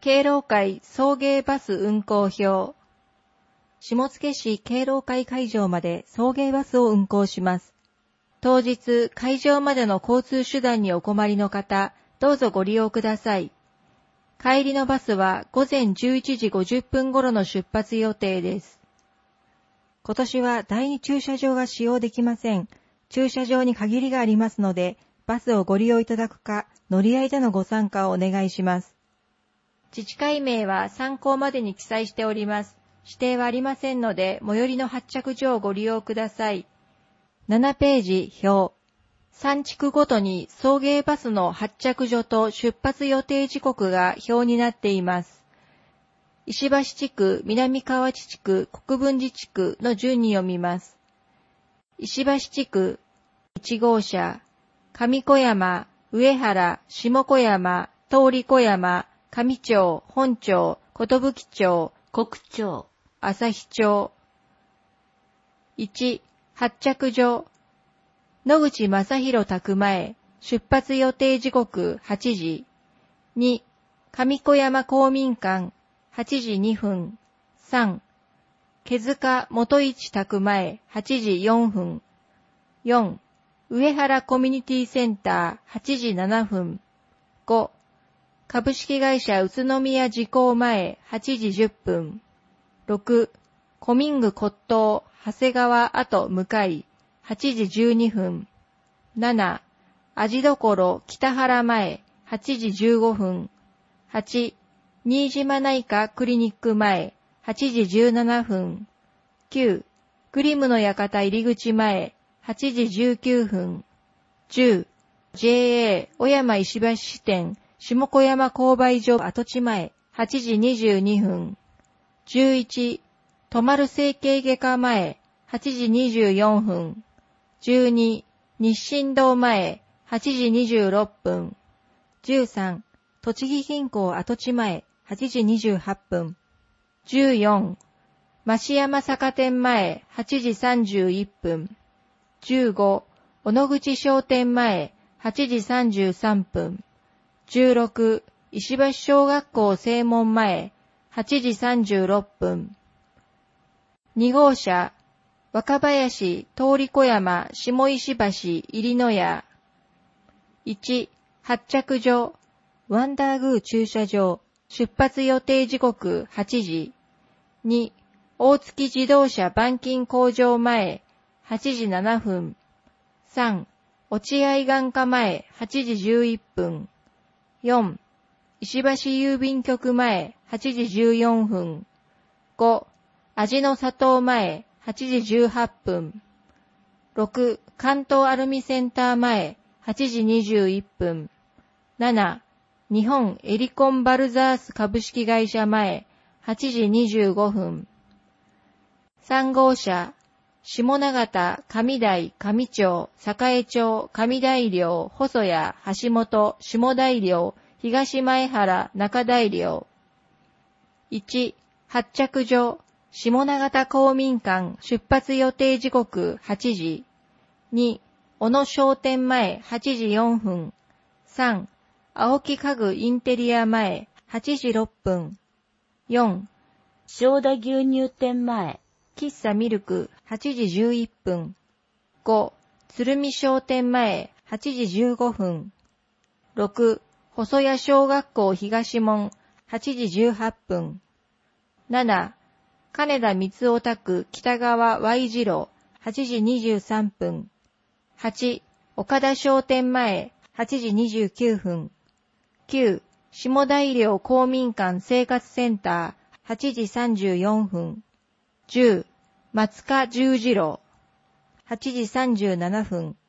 敬老会送迎バス運行表。下野市敬老会会場まで送迎バスを運行します。当日、会場までの交通手段にお困りの方、どうぞご利用ください。帰りのバスは午前11時50分頃の出発予定です。今年は第2駐車場が使用できません。駐車場に限りがありますので、バスをご利用いただくか、乗り合いでのご参加をお願いします。自治会名は参考までに記載しております。指定はありませんので、最寄りの発着所をご利用ください。7ページ表。3地区ごとに送迎バスの発着所と出発予定時刻が表になっています。石橋地区、南河内地区、国分寺地区の順に読みます。石橋地区、1号車、上小山、上原、下小山、通小山、上町、本町、寿町、国町、旭町。1、発着所、野口正弘宅前、出発予定時刻8時。2、上小山公民館、8時2分。3、毛塚元市宅前、8時4分。4、上原コミュニティセンター、8時7分。5、株式会社宇都宮時効前、8時10分。6、古民具骨董、長谷川跡向かい、8時12分。7、味どころ北原前、8時15分。8、新島内科クリニック前、8時17分。9、グリムの館入口前、8時19分。10、JA 小山石橋支店、下小山購買所跡地前、8時22分。11、泊まる整形外科前、8時24分。12、日清堂前、8時26分。13、栃木銀行跡地前、8時28分。14、増山坂店前、8時31分。15、小野口商店前、8時33分。16、石橋小学校正門前、8時36分。2号車、若林、通小山、下石橋、入野屋。1、発着所、ワンダーグー駐車場、出発予定時刻8時。2、大月自動車板金工場前、8時7分。3、落合眼科前、8時11分。4、石橋郵便局前、8時14分。5、味の砂糖前、8時18分。6、関東アルミセンター前、8時21分。7、日本エリコンバルザース株式会社前、8時25分。3号車、下長田、上台、上町、栄町、上大寮、細谷、橋本、下大寮、東前原、中大寮。1、発着所、下長田公民館、出発予定時刻8時。2、小野商店前、8時4分。3、青木家具インテリア前、8時6分。4、正田牛乳店前、喫茶ミルク、8時11分。5、鶴見商店前、8時15分。6、細谷小学校東門、8時18分。7、金田三尾宅北川 Y 字路、8時23分。8、岡田商店前、8時29分。9、下大寮公民館生活センター、8時34分。10、松川十字路、8時37分。